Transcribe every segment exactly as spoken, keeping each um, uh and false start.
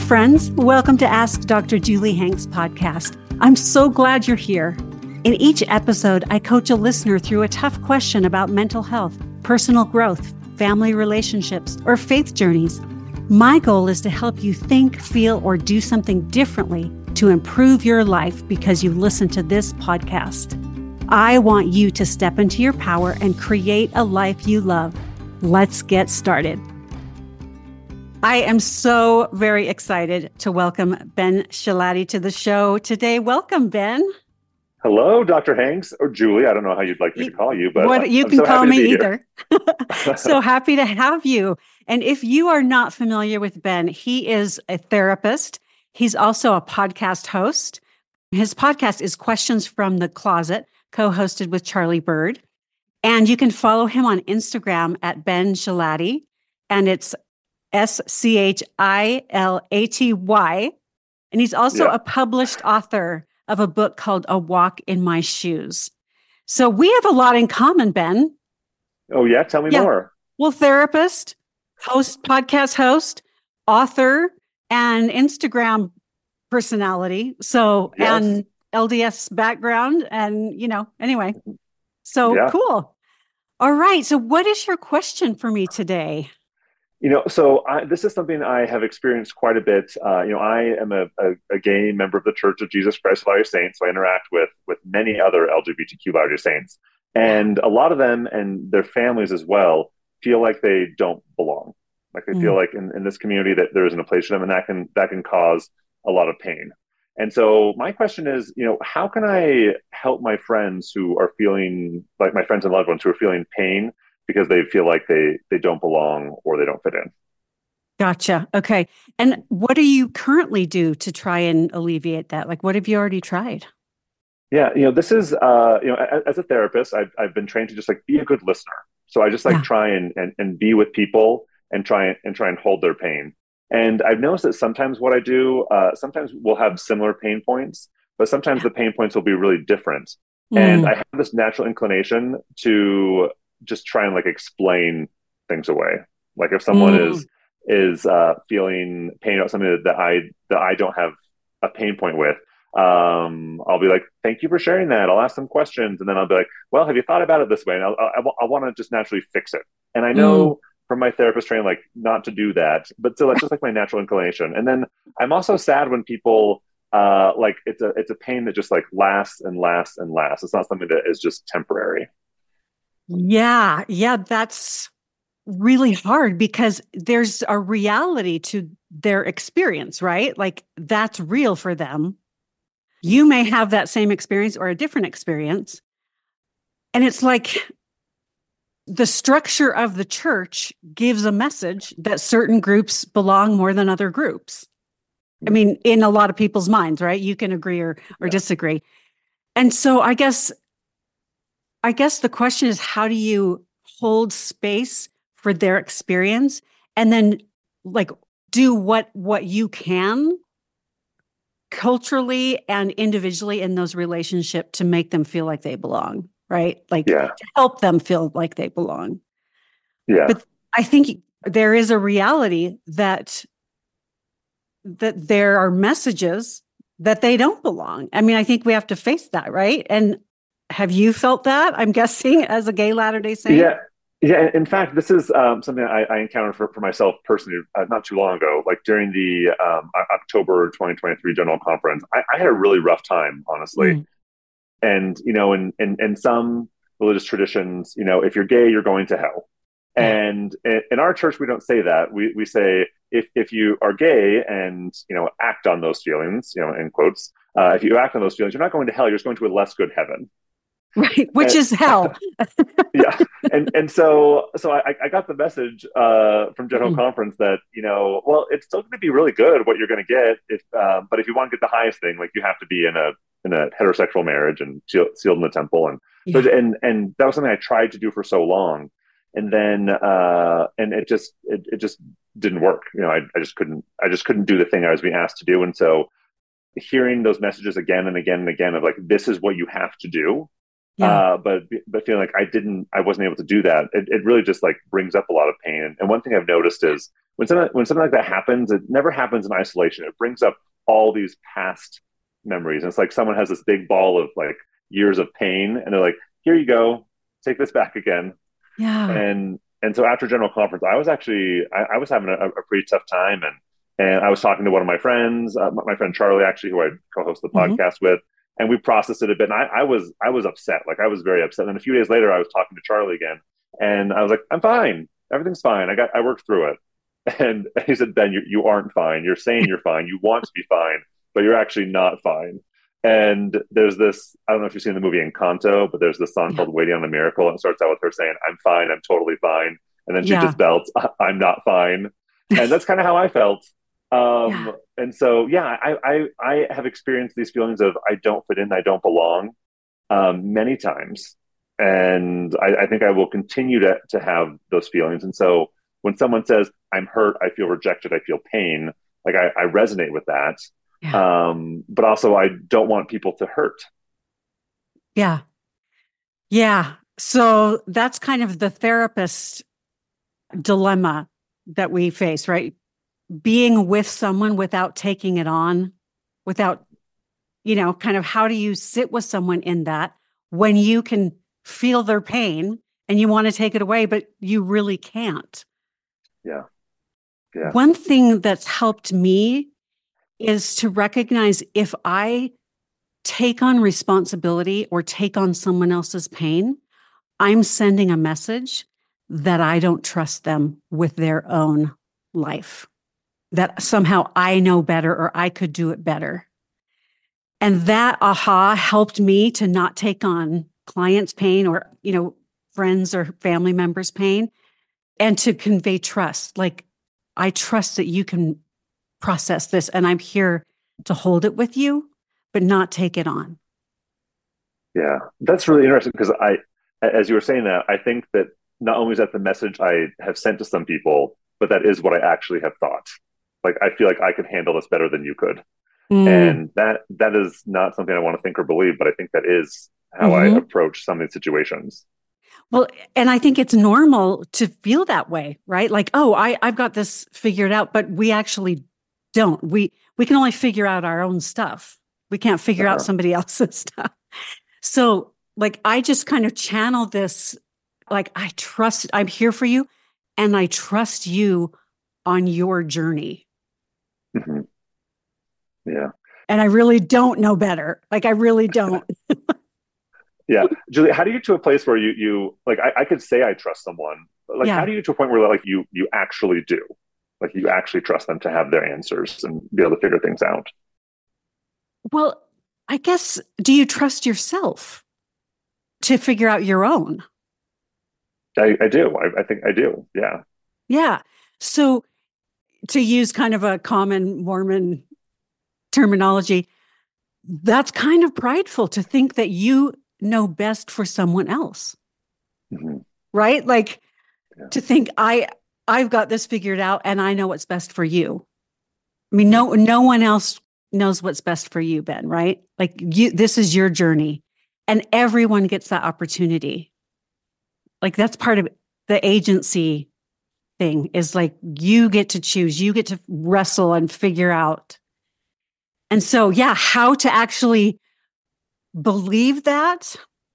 friends. Welcome to Ask Doctor Julie Hanks podcast. I'm so glad you're here. In each episode, I coach a listener through a tough question about mental health, personal growth, family relationships, or faith journeys. My goal is to help you think, feel, or do something differently to improve your life because you listen to this podcast. I want you to step into your power and create a life you love. Let's get started. I am so very excited to welcome Ben Schillaty to the show today. Welcome, Ben. Hello, Doctor Hanks, or Julie. I don't know how you'd like me to call you, but what, you I'm can so call me either. So happy to have you. And if you are not familiar with Ben, he is a therapist. He's also a podcast host. His podcast is Questions from the Closet, co-hosted with Charlie Bird. And you can follow him on Instagram at Ben Schillaty, and it's S C H I L A T Y. And he's also Yeah. a published author of a book called A Walk in My Shoes. So we have a lot in common, Ben. Oh, yeah? Tell me Yeah. more. Well, therapist, host, podcast host, author, and Instagram personality. So, Yes. and L D S background. And, you know, anyway, so Yeah. cool. All right. So what is your question for me today? You know, so I, this is something I have experienced quite a bit. Uh, you know, I am a, a, a gay member of the Church of Jesus Christ of Latter-day Saints, so I interact with with many other L G B T Q Latter-day Saints. And a lot of them and their families as well feel like they don't belong. Like they mm. feel like in, in this community that there isn't a place for them, and that can that can cause a lot of pain. And so my question is, you know, how can I help my friends who are feeling, like my friends and loved ones who are feeling pain because they feel like they they don't belong or they don't fit in? Gotcha. Okay. And what do you currently do to try and alleviate that? Like, what have you already tried? Yeah, you know, this is, uh, you know, as, as a therapist, I've, I've been trained to just like be a good listener. So I just like yeah. try and, and and be with people and try and try and hold their pain. And I've noticed that sometimes what I do, uh, sometimes we'll have similar pain points, but sometimes the pain points will be really different. Mm. And I have this natural inclination to just try and like explain things away. Like if someone mm. is is uh, feeling pain about something that, that I that I don't have a pain point with, um, I'll be like, "Thank you for sharing that." I'll ask them questions, and then I'll be like, "Well, have you thought about it this way?" And I'll, I, I want to just naturally fix it. And I know mm. from my therapist training, like not to do that, but still, that's just like my natural inclination. And then I'm also sad when people uh, like it's a it's a pain that just like lasts and lasts and lasts. It's not something that is just temporary. Yeah, yeah, that's really hard because there's a reality to their experience, right? Like that's real for them. You may have that same experience or a different experience. And it's like the structure of the church gives a message that certain groups belong more than other groups. I mean, in a lot of people's minds, right? You can agree or, or yeah. disagree. And so I guess I guess the question is, how do you hold space for their experience and then like do what what you can culturally and individually in those relationships to make them feel like they belong, right? Like yeah. to help them feel like they belong. Yeah. But I think there is a reality that that there are messages that they don't belong. I mean, I think we have to face that, right? And have you felt that? I'm guessing as a gay Latter-day Saint? Yeah. Yeah. In fact, this is um, something I, I encountered for, for myself personally uh, not too long ago. Like during the um, October twenty twenty-three General Conference, I, I had a really rough time, honestly. Mm. And, you know, in, in, in some religious traditions, you know, if you're gay, you're going to hell. Mm. And in, in our church, we don't say that. We we say if, if you are gay and, you know, act on those feelings, you know, in quotes, uh, if you act on those feelings, you're not going to hell. You're just going to a less good heaven. Right, which and, is hell. yeah, and and so so I, I got the message uh, from General mm. Conference that, you know, well, it's still going to be really good what you're going to get, if uh, but if you want to get the highest thing, like you have to be in a in a heterosexual marriage and sealed in the temple, and yeah. so, and and that was something I tried to do for so long, and then uh, and it just it, it just didn't work. You know, I I just couldn't I just couldn't do the thing I was being asked to do, and so hearing those messages again and again and again of like, this is what you have to do. Yeah. Uh, but but feeling like I didn't, I wasn't able to do that. It, it really just like brings up a lot of pain. And one thing I've noticed is when something when something like that happens, it never happens in isolation. It brings up all these past memories. And it's like someone has this big ball of like years of pain, and they're like, "Here you go, take this back again." Yeah. And and so after general conference, I was actually I, I was having a, a pretty tough time, and and I was talking to one of my friends, uh, my friend Charlie, actually, who I co-host the Hmm. podcast with, and we processed it a bit. And I, I was I was upset, like I was very upset. And a few days later, I was talking to Charlie again, and I was like, "I'm fine, everything's fine. I got I worked through it." And he said, "Ben, you you aren't fine. You're saying you're fine. You want to be fine, but you're actually not fine." And there's this, I don't know if you've seen the movie Encanto, but there's this song Yeah. called Waiting on a Miracle. And it starts out with her saying, "I'm fine. I'm totally fine." And then she Yeah. just belts, "I'm not fine." And that's kind of how I felt. Um, Yeah. and so, yeah, I, I, I have experienced these feelings of I don't fit in, I don't belong, um, many times. And I, I think I will continue to, to have those feelings. And so when someone says, "I'm hurt, I feel rejected, I feel pain," like I, I resonate with that. Yeah. Um, but also, I don't want people to hurt. Yeah. Yeah. So that's kind of the therapist dilemma that we face, right? Being with someone without taking it on, without, you know, kind of how do you sit with someone in that when you can feel their pain and you want to take it away, but you really can't? Yeah. Yeah. One thing that's helped me is to recognize if I take on responsibility or take on someone else's pain, I'm sending a message that I don't trust them with their own life, that somehow I know better or I could do it better. And that aha helped me to not take on clients' pain or, you know, friends or family members' pain, and to convey trust. Like, I trust that you can process this and I'm here to hold it with you, but not take it on. Yeah. That's really interesting because I, as you were saying that, I think that not only is that the message I have sent to some people, but that is what I actually have thought. Like, I feel like I could handle this better than you could. Mm. And that that is not something I want to think or believe, but I think that is how I Hmm. approach some of these situations. Well, and I think it's normal to feel that way, right? Like, oh, I, I've got this figured out, but we actually don't. We we can only figure out our own stuff. We can't figure out Uh-huh. somebody else's stuff. So, like, I just kind of channel this, like, I trust, I'm here for you, and I trust you on your journey. Hmm. Yeah. And I really don't know better. Like, I really don't. Yeah. Julie, how do you get to a place where you you like I, I could say I trust someone, but like how Yeah. do you get to a point where like you you actually do? Like you actually trust them to have their answers and be able to figure things out. Well, I guess, do you trust yourself to figure out your own? I, I do. I, I think I do. Yeah. Yeah. So, to use kind of a common Mormon terminology, that's kind of prideful to think that you know best for someone else, Hmm. right? Like, Yeah. to think I I've got this figured out and I know what's best for you. I mean, Hmm. no no one else knows what's best for you, Ben, right? Like, you, this is your journey, and everyone gets that opportunity. Like, that's part of the agency thing, is like you get to choose, you get to wrestle and figure out. And so, yeah, how to actually believe that?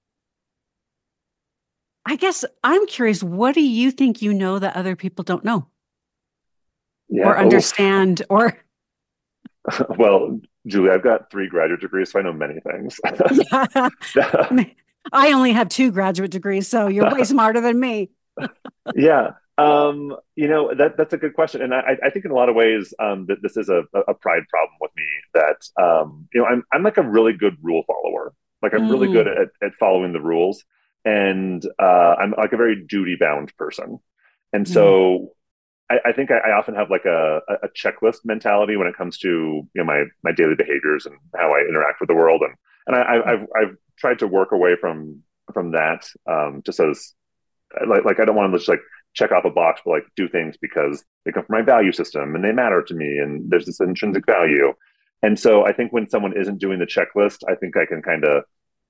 I guess I'm curious, what do you think you know that other people don't know Yeah. or Oof. understand or Well, Julie, I've got three graduate degrees, so I know many things. yeah. I only have two graduate degrees, so you're way smarter than me. Yeah. Um, you know, that that's a good question. And I, I think in a lot of ways, um, that this is a, a pride problem with me that, um, you know, I'm, I'm like a really good rule follower. Like I'm really good Mm, at, at following the rules, and, uh, I'm like a very duty bound person. And mm, so I, I think I, I often have like a, a checklist mentality when it comes to, you know, my, my daily behaviors and how I interact with the world. And, and I, I- I've, I've tried to work away from, from that, um, just as like like I don't want to just like check off a box, but like do things because they come from my value system and they matter to me, and there's this intrinsic value. And so I think when someone isn't doing the checklist, I think I can kind of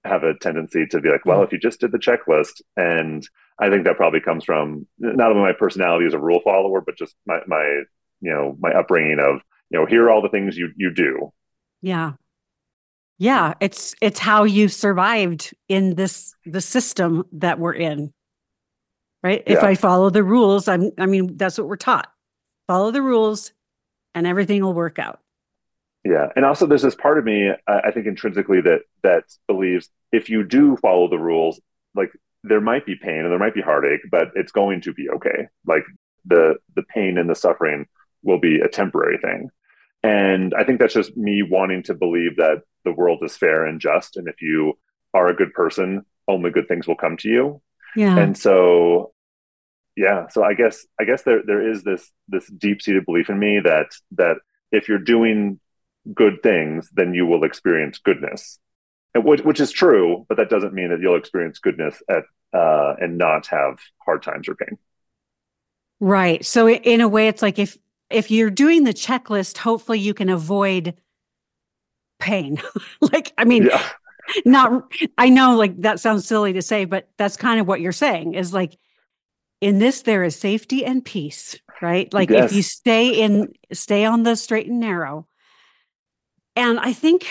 have a tendency to be like, well, Mm. if you just did the checklist. And I think that probably comes from not only my personality as a rule follower, but just my, my, you know, my upbringing of, you know, here are all the things you, you do. Yeah. Yeah. It's, it's how you survived in this, the system that we're in, right? If Yeah. I follow the rules, I'm, I mean, that's what we're taught. Follow the rules and everything will work out. Yeah. And also there's this part of me, uh, I think intrinsically that, that believes if you do follow the rules, like there might be pain and there might be heartache, but it's going to be okay. Like the, the pain and the suffering will be a temporary thing. And I think that's just me wanting to believe that the world is fair and just. And if you are a good person, only good things will come to you. Yeah. And so, yeah, so I guess, I guess there, there is this, this deep seated belief in me that, that if you're doing good things, then you will experience goodness, which, which is true, but that doesn't mean that you'll experience goodness at, uh, and not have hard times or pain. Right. So in a way, it's like if, if you're doing the checklist, hopefully you can avoid pain. Like, I mean, Yeah. not, I know like that sounds silly to say, but that's kind of what you're saying is like, in this, there is safety and peace, right? Like if you Yes. stay in, stay on the straight and narrow. And I think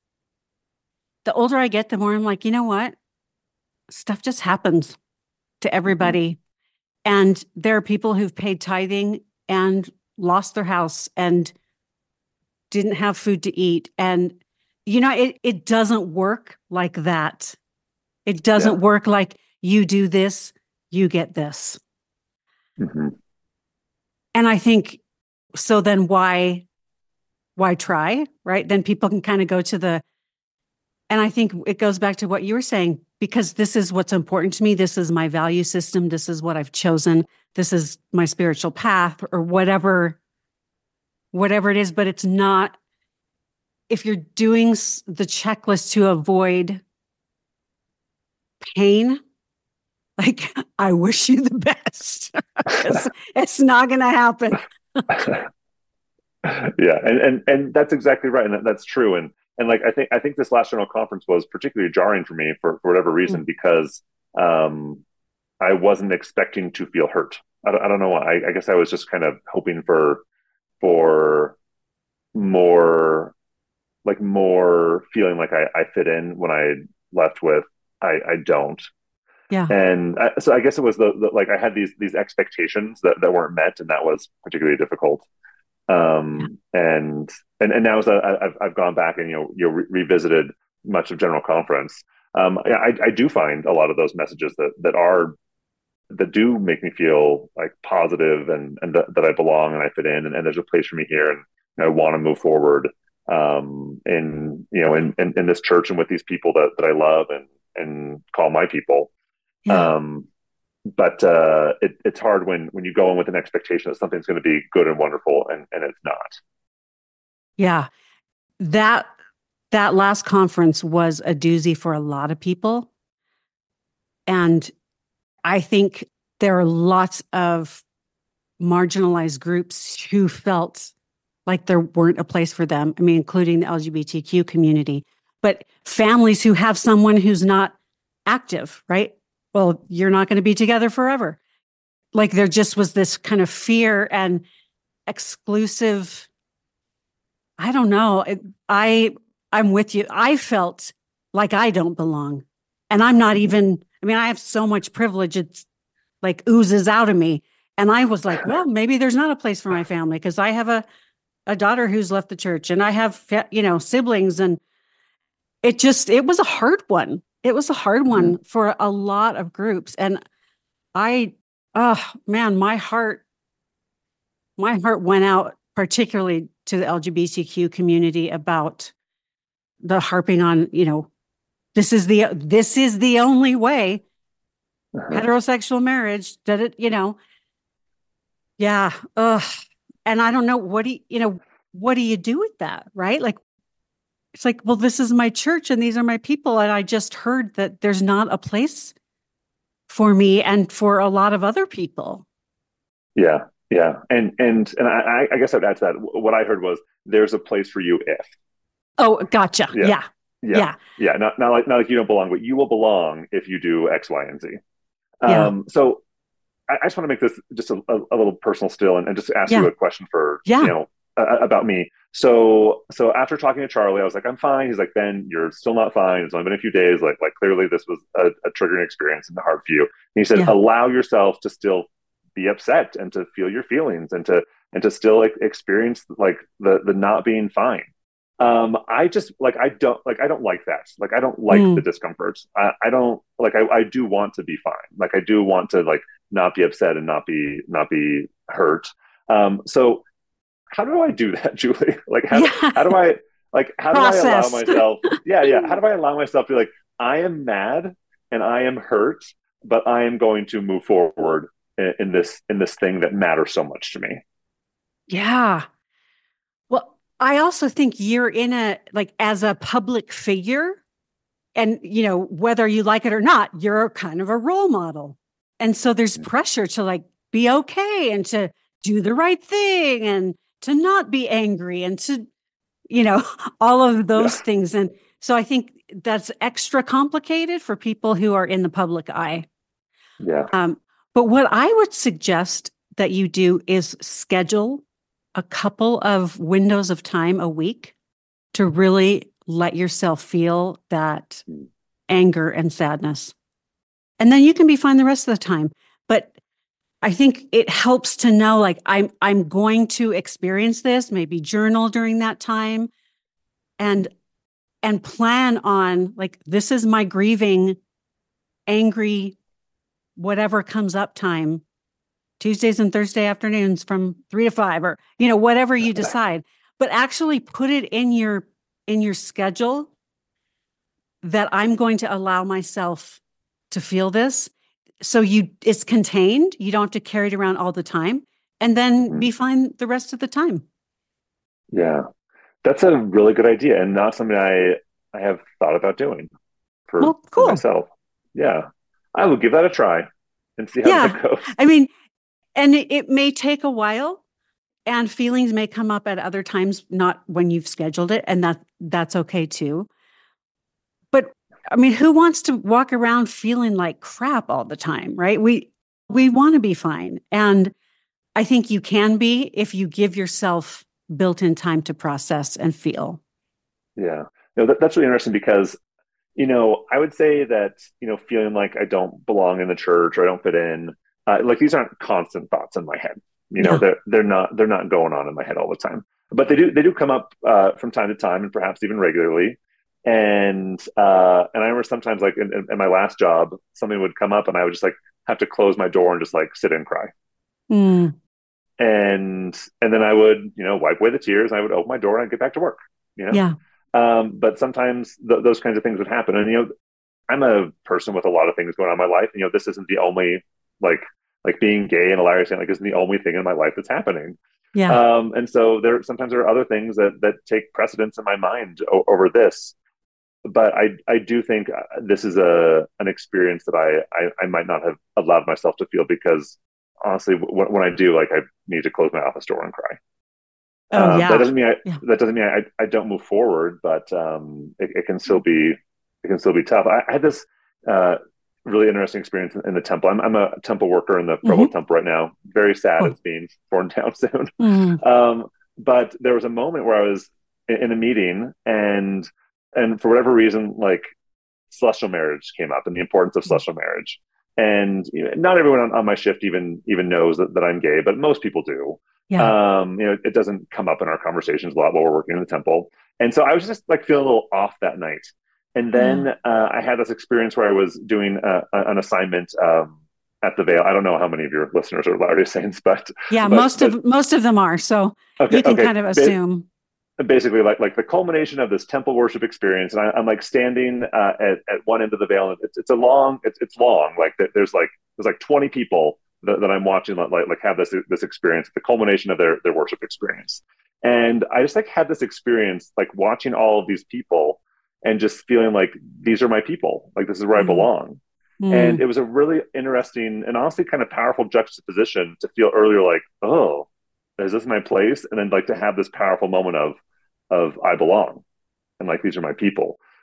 the older I get, the more I'm like, you know what? Stuff just happens to Mm-hmm. everybody. And there are people who've paid tithing and lost their house and didn't have food to eat. And, you know, it, it doesn't work like that. It Yeah. doesn't work like you do this, you get this. Mm-hmm. And I think, so then why, why try, right? Then people can kind of go to the, and I think it goes back to what you were saying, because this is what's important to me. This is my value system. This is what I've chosen. This is my spiritual path or whatever, whatever it is. But it's not, if you're doing the checklist to avoid pain, like I wish you the best. it's, it's not going to happen. Yeah, and and and that's exactly right, and that, that's true. And and like I think I think this last general conference was particularly jarring for me for, for whatever reason because um, I wasn't expecting to feel hurt. I don't, I don't know why. I, I guess I was just kind of hoping for for more like more feeling like I, I fit in when I left with I, I don't. Yeah. And I, so I guess it was the, the like I had these these expectations that, that weren't met, and that was particularly difficult. Yeah. Um, and and and now as I, I've I've gone back and you know you know, re- revisited much of General Conference, um, I I do find a lot of those messages that that are that do make me feel like positive and and th- that I belong and I fit in and, and there's a place for me here and you know, I want to move forward um, in you know in, in in this church and with these people that that I love and and call my people. Yeah. Um, but uh, it, it's hard when when you go in with an expectation that something's going to be good and wonderful, and and it's not. Yeah. That that last conference was a doozy for a lot of people. And I think there are lots of marginalized groups who felt like there weren't a place for them. I mean, including the L G B T Q community, but families who have someone who's not active, right? Well, you're not going to be together forever. Like there just was this kind of fear and exclusive. I don't know. It, I I'm with you. I felt like I don't belong. And I'm not even, I mean, I have so much privilege. It's like oozes out of me. And I was like, well, maybe there's not a place for my family because I have a, a daughter who's left the church and I have, you know, siblings. And it just, it was a hard one. It was a hard Mm-hmm. one for a lot of groups. And I, oh man, my heart, my heart went out particularly to the L G B T Q community about the harping on, you know, this is the, this is the only way Uh-huh. heterosexual marriage that it, you know, yeah. Ugh. And I don't know, what do you, you know, what do you do with that? Right. Like, it's like, well, this is my church and these are my people. And I just heard that there's not a place for me and for a lot of other people. Yeah, yeah, and and and I, I guess I'd add to that. What I heard was there's a place for you if. Oh, gotcha. Yeah, Yeah. Yeah. Yeah. Yeah. Not, not like, not like you don't belong, but you will belong if you do X, Y, and Z. Yeah. Um, so I, I just want to make this just a, a, a little personal still, and, and just ask you Yeah. a question for, you Yeah. know, uh, about me. So, so after talking to Charlie, I was like, I'm fine. He's like, Ben, you're still not fine. It's only been a few days. Like, like clearly this was a, a triggering experience and hard for you. And he said, Yeah. allow yourself to still be upset and to feel your feelings and to, and to still like experience like the, the not being fine. Um, I just like, I don't like, I don't like that. Like, I don't like the Mm. discomfort. I, I don't like, I, I do want to be fine. Like, I do want to like not be upset and not be, not be hurt. Um, so how do I do that, Julie? Like, how, Yeah. how do I, like, how do I allow Process. myself? Yeah. Yeah. How do I allow myself to be like, I am mad and I am hurt, but I am going to move forward in, in this, in this thing that matters so much to me. Yeah. Well, I also think you're in a, like, as a public figure, and, you know, whether you like it or not, you're kind of a role model. And so there's pressure to like be okay and to do the right thing and to not be angry and to, you know, all of Yeah. those things. And so I think that's extra complicated for people who are in the public eye. Yeah. Um, but what I would suggest that you do is schedule a couple of windows of time a week to really let yourself feel that anger and sadness. And then you can be fine the rest of the time. But I think it helps to know like I'm I'm going to experience this, maybe journal during that time and and plan on like this is my grieving, angry, whatever comes up time, Tuesdays and Thursday afternoons from three to five, or you know, whatever you decide. But actually put it in your in your schedule that I'm going to allow myself to feel this. So you it's contained. You don't have to carry it around all the time and then Mhm. be fine the rest of the time. Yeah. That's a really good idea and not something I I have thought about doing for Well, for cool. myself. Yeah. I will give that a try and see how Yeah. that goes. I mean, and it, it may take a while and feelings may come up at other times, not when you've scheduled it. And that that's okay too. But I mean, who wants to walk around feeling like crap all the time, right? We we want to be fine. And I think you can be if you give yourself built-in time to process and feel. Yeah. No, that, that's really interesting because, you know, I would say that, you know, feeling like I don't belong in the church or I don't fit in, uh, like these aren't constant thoughts in my head. You know, Yeah. they're they're not they're not going on in my head all the time. But they do they do come up uh, from time to time and perhaps even regularly. And uh, and I remember sometimes like in, in, in my last job, something would come up and I would just like have to close my door and just like sit and cry. Mm, And and then I would, you know, wipe away the tears and I would open my door and I'd get back to work, you know. yeah. Um, but sometimes th- those kinds of things would happen. And, you know, I'm a person with a lot of things going on in my life. And, you know, this isn't the only, like, like being gay and a liar saying, like, isn't the only thing in my life that's happening. Yeah. Um, and so there, sometimes there are other things that, that take precedence in my mind o- over this. But I, I do think uh, this is a, an experience that I, I, I might not have allowed myself to feel because honestly, w- when I do, like, I need to close my office door and cry. Oh, Um, that yeah. doesn't mean I Yeah. that doesn't mean I, I don't move forward, but um, it, it can still be it can still be tough. I, I had this uh, really interesting experience in, in the temple. I'm, I'm a temple worker in the Provo Mm-hmm. temple right now. Very sad Cool. it's being torn down soon. Mm, Um, but there was a moment where I was in, in a meeting and and for whatever reason, like celestial marriage came up and the importance of celestial marriage. And you know, not everyone on, on my shift even even knows that, that I'm gay, but most people do. yeah. Um, you know, it doesn't come up in our conversations a lot while we're working in the temple. And so I was just like feeling a little off that night. And then Yeah. uh, I had this experience where I was doing uh, an assignment um, at the Veil. I don't know how many of your listeners are Latter-day Saints, but Yeah. but Most but of most of them are. So okay, you can okay. kind of Ba- assume. basically like like the culmination of this temple worship experience and I, I'm like standing uh, at, at one end of the veil and it's, it's a long it's, it's long like there's like there's like twenty people that, that I'm watching like like have this this experience the culmination of their their worship experience and I just like had this experience like watching all of these people and just feeling like these are my people like this is where I Mm, belong and mm, it was a really interesting and honestly kind of powerful juxtaposition to feel earlier like oh is this my place and then like to have this powerful moment of of I belong and like these are my people.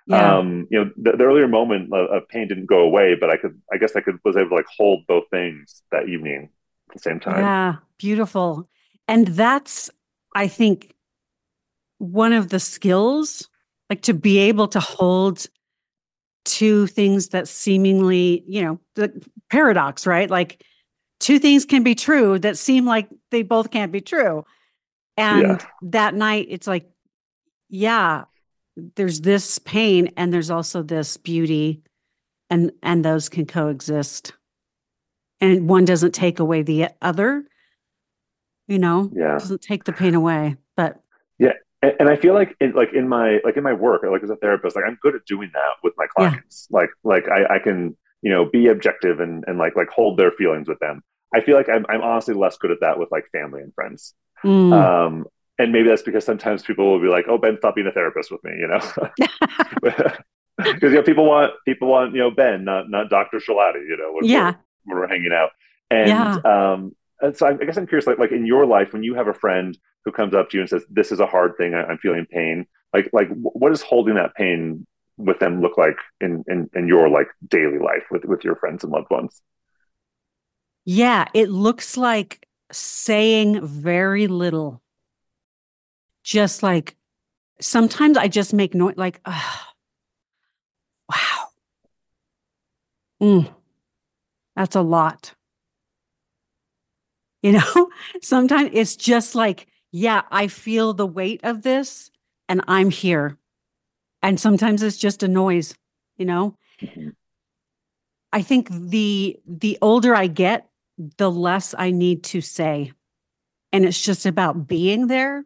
Yeah. Um, you know, the, the earlier moment of, of pain didn't go away, but I could, I guess I could, was able to like hold both things that evening at the same time. Yeah. Beautiful. And that's, I think, one of the skills, like to be able to hold two things that seemingly, you know, the paradox, right? Like two things can be true that seem like they both can't be true. Yeah. And that night, it's like, yeah, there's this pain and there's also this beauty, and and those can coexist. And one doesn't take away the other, you know, Yeah. doesn't take the pain away. But Yeah. And, and I feel like in, like in my, like in my work, or like as a therapist, like I'm good at doing that with my yeah, clients. Like, like I, I can, you know, be objective and, and like, like hold their feelings with them. I feel like I'm, I'm honestly less good at that with like family and friends. mm. Um, and maybe that's because sometimes people will be like, "Oh, Ben, stop being a therapist with me," you know, because you know people want people want you know Ben, not not Doctor Shalati, you know, when we're Yeah, when we're hanging out. And yeah. um, and so I, I guess I'm curious, like like in your life, when you have a friend who comes up to you and says, "This is a hard thing, I, I'm feeling pain," like like what does holding that pain with them look like in in in your like daily life with with your friends and loved ones? Yeah, it looks like saying very little. Just like sometimes I just make noise like, oh, wow, mm, that's a lot. You know, sometimes it's just like, yeah, I feel the weight of this and I'm here. And sometimes it's just a noise, you know. Mm-hmm. I think the the older I get, the less I need to say. And it's just about being there.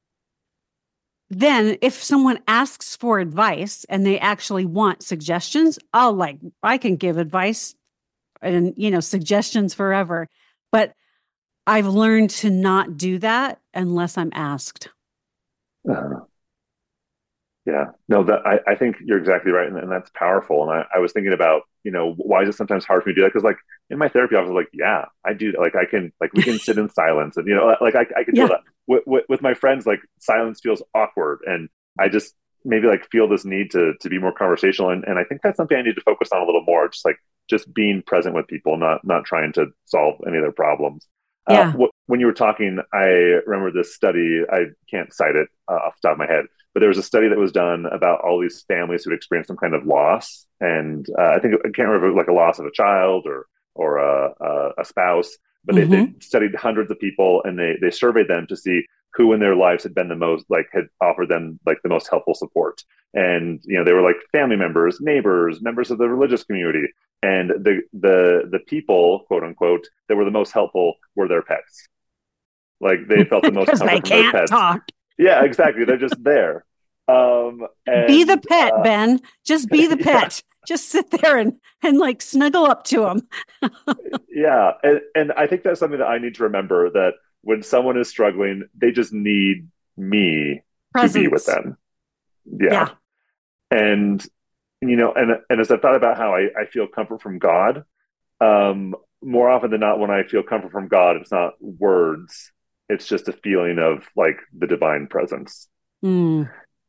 Then if someone asks for advice and they actually want suggestions, I'll like I can give advice and you know suggestions forever. But I've learned to not do that unless I'm asked. Uh, Yeah, no, that I, I think you're exactly right, and, and that's powerful. And I, I was thinking about, you know, why is it sometimes hard for me to do that? Because like in my therapy office, like, yeah, I do. Like I can, like we can sit in silence, and you know, like I, I can do Yeah. that with, with with my friends. Like silence feels awkward, and I just maybe like feel this need to to be more conversational, and and I think that's something I need to focus on a little more. Just like just being present with people, not not trying to solve any of their problems. Uh, Yeah. wh- when you were talking, I remember this study. I can't cite it uh, off the top of my head, but there was a study that was done about all these families who had experienced some kind of loss, and uh, I think I can't remember like a loss of a child or or a, a, a spouse, but they, they Mm-hmm. studied hundreds of people and they they surveyed them to see who in their lives had been the most like had offered them like the most helpful support, and you know they were like family members, neighbors, members of the religious community, and the the the people quote unquote that were the most helpful were their pets. Like they felt the most Because they comfort from their can't pets. talk. Yeah, exactly. They're just there. Um, Be the and pet, uh, Ben. Just be the yeah, pet. Just sit there and and like snuggle up to him. yeah, and, and I think that's something that I need to remember that when someone is struggling, they just need me to be with Presence. them. Yeah, Yeah. and you know, and and as I've thought about how I, I feel comfort from God, um, more often than not, when I feel comfort from God, it's not words; it's just a feeling of like the divine presence. Mm,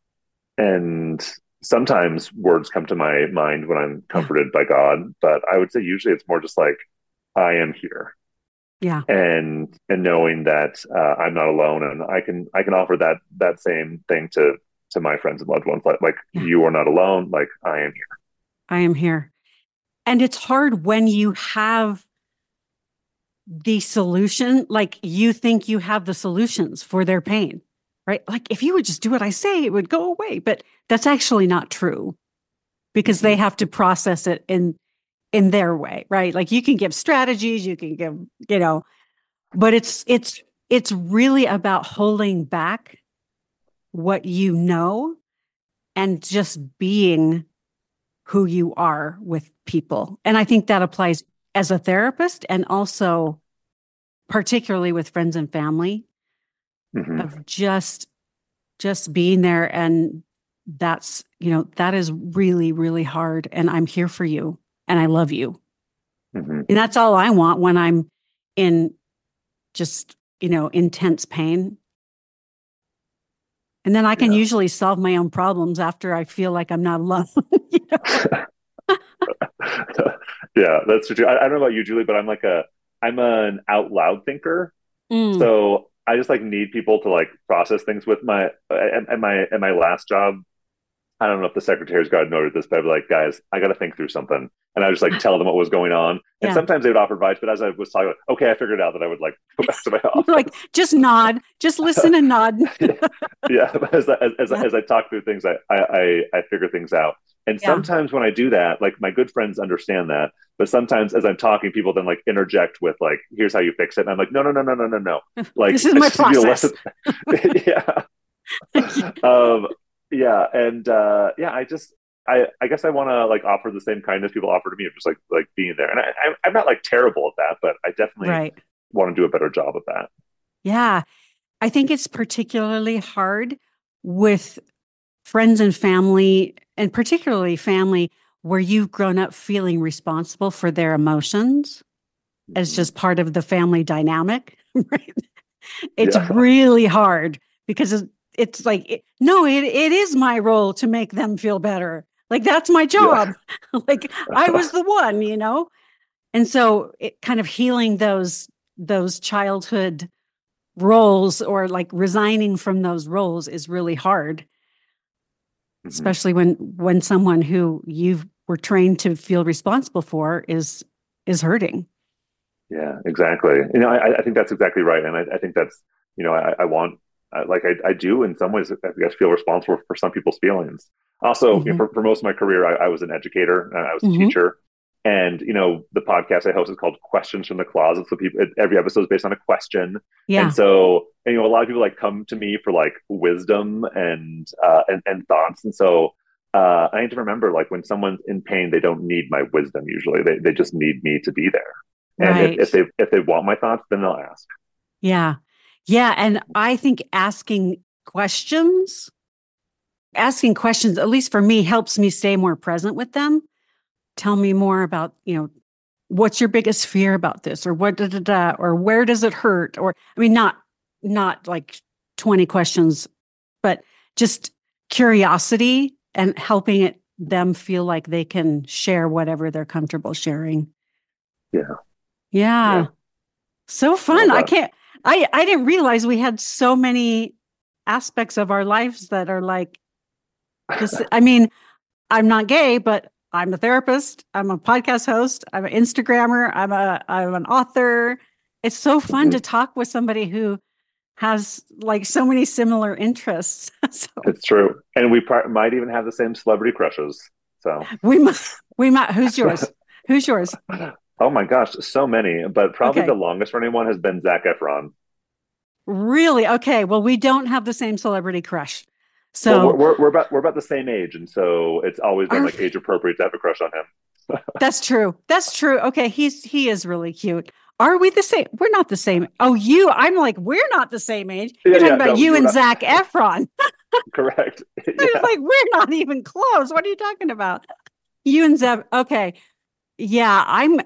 And sometimes words come to my mind when I'm yeah. comforted by God, but I would say usually it's more just like I am here, Yeah. and and knowing that uh, I'm not alone, and I can I can offer that that same thing to to my friends and loved ones, like like Yeah. you are not alone, like I am here. I am here. And it's hard when you have the solution, like you think you have the solutions for their pain, right? Like if you would just do what I say, it would go away. But that's actually not true because they Mm-hmm. have to process it in in their way, right? Like you can give strategies, you can give, you know, but it's it's it's really about holding back what you know and just being who you are with people. And I think that applies as a therapist and also particularly with friends and family Mm-hmm. of just just being there, and that's you know that is really really hard, and I'm here for you and I love you, Mm-hmm. and that's all I want when I'm in just you know intense pain. And then I can Yeah. usually solve my own problems after I feel like I'm not alone. You know? Yeah, that's true. I, I don't know about you, Julie, but I'm like a I'm an out loud thinker. Mm, So I just like need people to like process things with my at, at my at my last job. I don't know if the secretaries got noted this, but I'd be like, guys, I got to think through something, and I would just like tell them what was going on. And yeah. sometimes they would offer advice, but as I was talking, okay, I figured out that I would like go back to my You're like, office. just nod, just listen and nod. Yeah, yeah. But as, I- as, Yeah. as I talk through things, I, I I I figure things out. And Yeah. sometimes when I do that, like my good friends understand that. But sometimes as I'm talking, people then like interject with like, "Here's how you fix it," and I'm like, "No, no, no, no, no, no, no. Like, This is I my just need you to process. listen." Yeah. Um. Yeah. And uh. Yeah. I just. I, I guess I want to like offer the same kindness people offer to me of just like like being there, and I, I I'm not like terrible at that, but I definitely Right. want to do a better job of that. Yeah. I think it's particularly hard with friends and family, and particularly family where you've grown up feeling responsible for their emotions as Mhm. just part of the family dynamic, right? It's Yeah. really hard because it's, it's like, it, no, it, it is my role to make them feel better. Like, that's my Yeah. job. Like, I was the one, you know? And so it kind of healing those, those childhood roles or like resigning from those roles is really hard, Mhm. especially when, when someone who you were trained to feel responsible for is, is hurting. Yeah, exactly. You know, I, I think that's exactly right, and I, I think that's you know, I, I want I, like I, I do in some ways, I guess, feel responsible for some people's feelings. Also, you know, Hmm. for, for most of my career, I, I was an educator, uh, I was a Hmm. teacher, and you know, the podcast I host is called Questions from the Closet. So people, every episode is based on a question, and Yeah. so and, you know, a lot of people like come to me for like wisdom and uh, and and thoughts, and so. Uh, I need to remember, like, when someone's in pain, they don't need my wisdom. Usually, they they just need me to be there. And if, if Right. they if they want my thoughts, then they'll ask. Yeah. Yeah. And I think asking questions, asking questions, at least for me, helps me stay more present with them. Tell me more about, you know, what's your biggest fear about this, or what, da, da, da, or where does it hurt? Or, I mean, not, not like twenty questions, but just curiosity and helping it them feel like they can share whatever they're comfortable sharing. Yeah, Yeah. yeah, So I fun. love I that. can't, I, I didn't realize we had so many aspects of our lives that are like this. I mean, I'm not gay, but I'm a therapist. I'm a podcast host. I'm an Instagrammer. I'm a, I'm an author. It's so fun Mhm. to talk with somebody who has like so many similar interests. So It's true, and we pr- might even have the same celebrity crushes. So, we might, we might, who's yours? Who's yours? oh my gosh, so many. But probably the Okay. longest running one has been Zac Efron. Really? Okay. Well, we don't have the same celebrity crush. Well, we're, So we're we're about we're about the same age, and so it's always been our like age appropriate to have a crush on him. That's true. That's true. Okay, he's he is really cute. Are we the same? We're not the same. Oh, you. I'm like, we're not the same age. Yeah, You're talking yeah, about no, you you and and Zac I, Efron. correct. I was Yeah, like, we're not even close. What are you talking about? You and Zeb. Okay. Yeah, I'm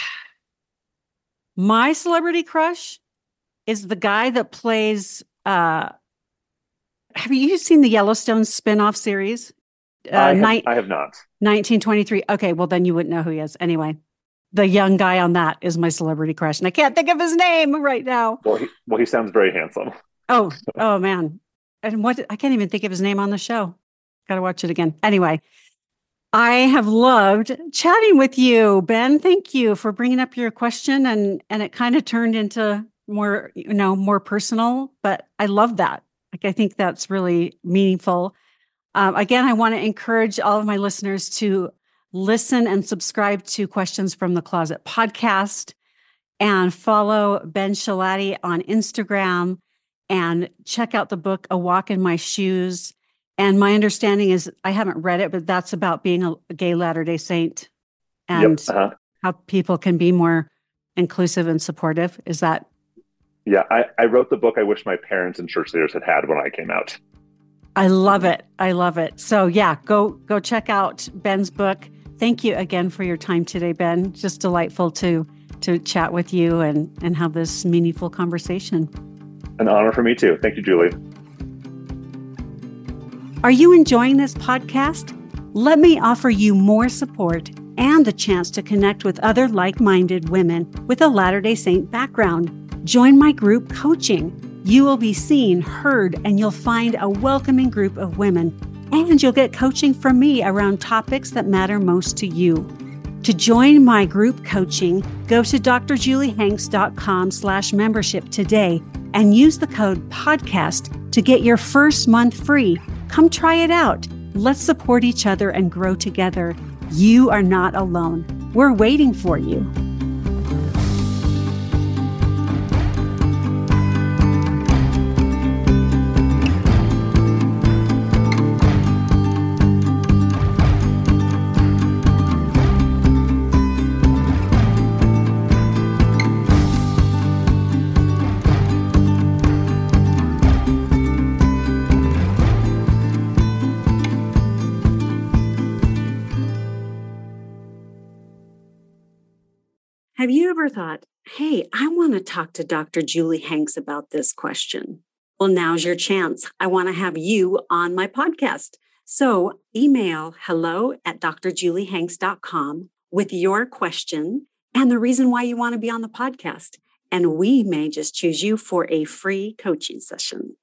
my celebrity crush is the guy that plays uh have you seen the Yellowstone spin-off series? Uh I have night I have not. nineteen twenty-three. Okay, well then you wouldn't know who he is. Anyway, the young guy on that is my celebrity crush, and I can't think of his name right now. Well, he well he sounds very handsome. Oh, oh man. And what I can't even think of his name on the show. Got to watch it again. Anyway, I have loved chatting with you, Ben. Thank you for bringing up your question, and and it kind of turned into more, you know, more personal, but I love that. Like, I think that's really meaningful. Um, again, I want to encourage all of my listeners to listen and subscribe to Questions from the Closet podcast, and follow Ben Schilaty on Instagram, and check out the book, A Walk in My Shoes. And my understanding is, I haven't read it, but that's about being a gay Latter-day Saint Yep. and Uh-huh. how people can be more inclusive and supportive. Is that? Yeah, I, I wrote the book I wish my parents and church leaders had had when I came out. I love it. I love it. So yeah, go go check out Ben's book. Thank you again for your time today, Ben. Just delightful to to chat with you and and have this meaningful conversation. An honor for me too. Thank you, Julie. Are you enjoying this podcast? Let me offer you more support and the chance to connect with other like-minded women with a Latter-day Saint background. Join my group coaching. You will be seen, heard, and you'll find a welcoming group of women. And you'll get coaching from me around topics that matter most to you. To join my group coaching, go to drjuliehanks.com slash membership today and use the code podcast to get your first month free. Come try it out. Let's support each other and grow together. You are not alone. We're waiting for you. Have you ever thought, hey, I want to talk to Doctor Julie Hanks about this question? Well, now's your chance. I want to have you on my podcast. So email hello at d r julie hanks dot com with your question and the reason why you want to be on the podcast. And we may just choose you for a free coaching session.